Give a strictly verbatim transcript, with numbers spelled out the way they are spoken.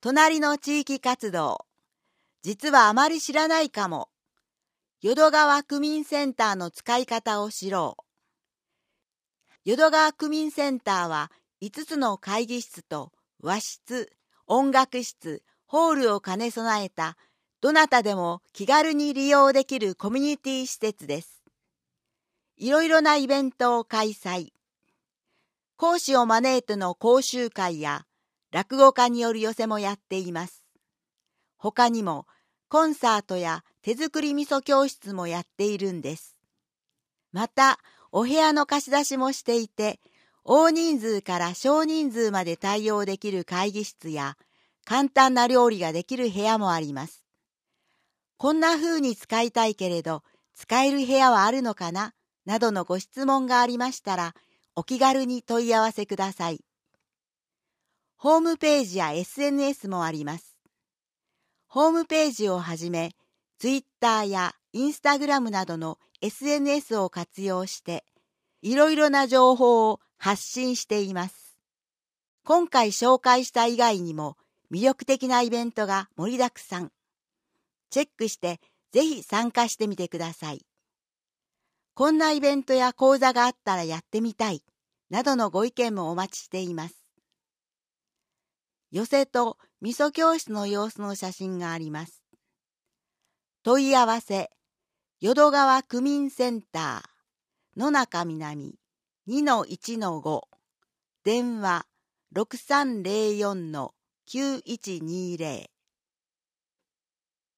隣の地域活動。実はあまり知らないかも。淀川区民センターの使い方を知ろう。淀川区民センターはいつつの会議室と和室、音楽室、ホールを兼ね備えたどなたでも気軽に利用できるコミュニティ施設です。いろいろなイベントを開催。講師を招いての講習会や落語家による寄席もやっています。他にもコンサートや手作り味噌教室もやっているんです。またお部屋の貸し出しもしていて、大人数から少人数まで対応できる会議室や簡単な料理ができる部屋もあります。こんな風に使いたいけれど使える部屋はあるのかななどのご質問がありましたらお気軽に問い合わせください。ホームページや エスエヌエス もあります。ホームページをはじめ、Twitter や Instagram などの エスエヌエス を活用して、いろいろな情報を発信しています。今回紹介した以外にも魅力的なイベントが盛りだくさん。チェックしてぜひ参加してみてください。こんなイベントや講座があったらやってみたい、などのご意見もお待ちしています。寄席と味噌教室の様子の写真があります。問い合わせ、淀川区民センター、野中南 にのいちのご、電話 ろくさんぜろよんのきゅういちにぜろ